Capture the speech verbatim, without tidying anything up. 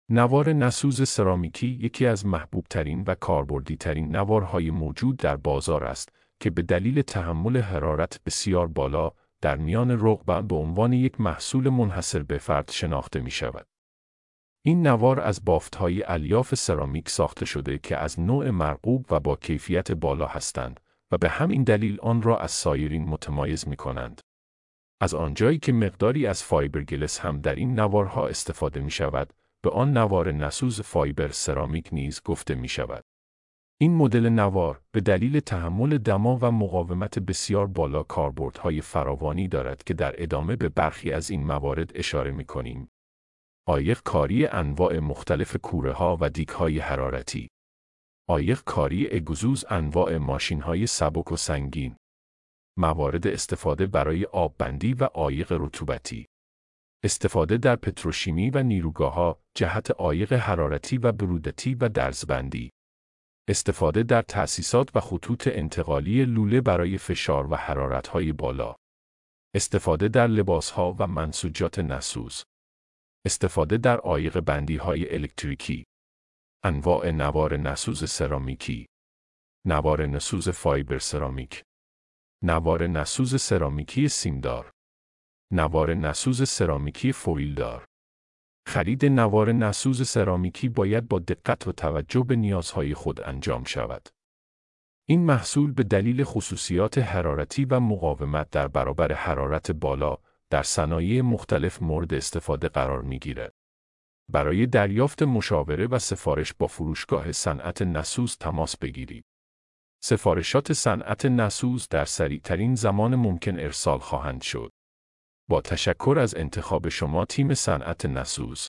نوار نسوز سرامیکی یکی از محبوبترین و کاربردی‌ترین نوارهای موجود در بازار است که به دلیل تحمل حرارت بسیار بالا در میان رقبه به عنوان یک محصول منحصر به فرد شناخته می شود. این نوار از بافت‌های الیاف سرامیک ساخته شده که از نوع مرغوب و با کیفیت بالا هستند و به همین دلیل آن را از سایرین متمایز می کنند. از آنجایی که مقداری از فایبرگلس هم در این نوارها استفاده می شود، به آن نوار نسوز فایبر سرامیک نیز گفته می شود. این مدل نوار به دلیل تحمل دما و مقاومت بسیار بالا کاربردهای فراوانی دارد که در ادامه به برخی از این موارد اشاره می کنیم. عایق کاری انواع مختلف کوره‌ها و دیگ‌های حرارتی. عایق کاری اگزوز انواع ماشین‌های سبک و سنگین. موارد استفاده برای آببندی و عایق رطوبتی. استفاده در پتروشیمی و نیروگاه‌ها جهت عایق حرارتی و برودتی و درزبندی. استفاده در تأسیسات و خطوط انتقالی لوله برای فشار و حرارت‌های بالا. استفاده در لباس‌ها و منسوجات نسوز. استفاده در عایق بندی‌های الکتریکی. انواع نوار نسوز سرامیکی. نوار نسوز فایبر سرامیک. نوار نسوز سرامیکی سیمدار. نوار نسوز سرامیکی فویلدار. خرید نوار نسوز سرامیکی باید با دقت و توجه به نیازهای خود انجام شود. این محصول به دلیل خصوصیات حرارتی و مقاومت در برابر حرارت بالا در صنایع مختلف مورد استفاده قرار می‌گیرد. برای دریافت مشاوره و سفارش با فروشگاه صنعت نسوز تماس بگیرید. سفارشات صنعت نسوز در سریع‌ترین زمان ممکن ارسال خواهند شد. با تشکر از انتخاب شما تیم صنعت نسوز.